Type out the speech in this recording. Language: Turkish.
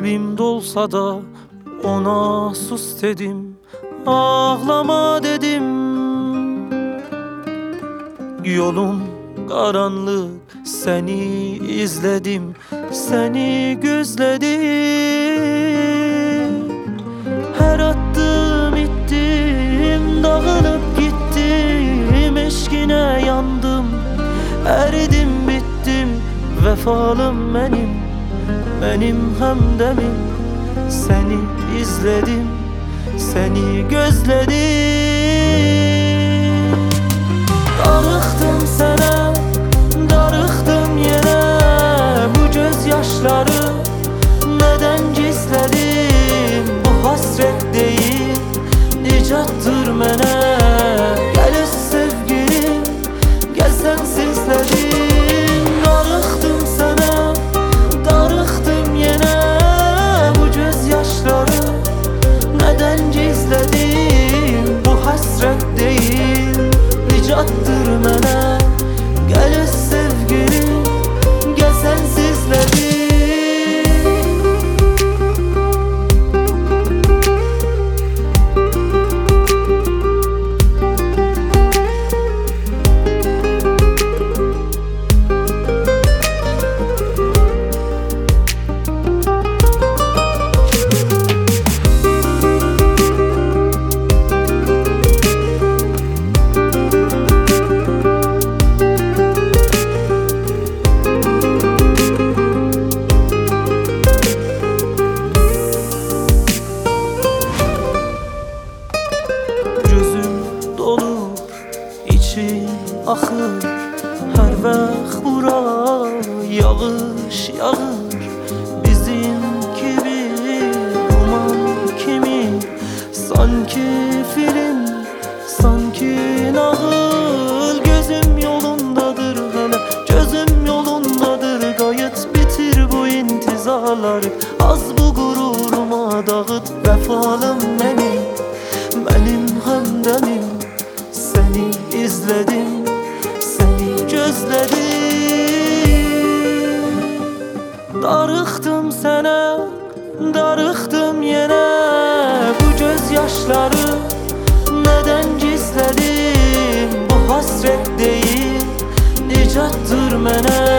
Kalbim dolsa da ona sus dedim, ağlama dedim. Yolum karanlık, seni izledim, seni gözledim. Her attım ittim, dağılıp gittim, eşkine yandım, eridim bittim. Vefalım benim hemdemim. Seni izledim, seni gözledim. Darıxdım sana, darıxdım yine. Bu gözyaşları neden gizledim? Bu hasret değil, nicattır mənə. Gəlir sevgilim, gəl sensizlədim. Darıxdım sana, darıxdım yine. Bu gözyaşları neden gizledim? Bu hasret değil, nicattır mənə. Gəlir sevgilim, gəl sensizlədim. İçim axır, hər vaxt bura yağış yağır. Bizim gibi, duman kimi, sanki film, sanki nağıl. Gözüm yolundadır hələ, gözüm yolundadır. Qayıt bitir bu intizarları, az bu qururuma dağıt. Vəfalım benim həmdəmim. Seni izledim, seni gözledim. Darıxdım sana, darıxdım yine. Bu gözyaşları neden gizledim? Bu hasret değil, nicattır mənə.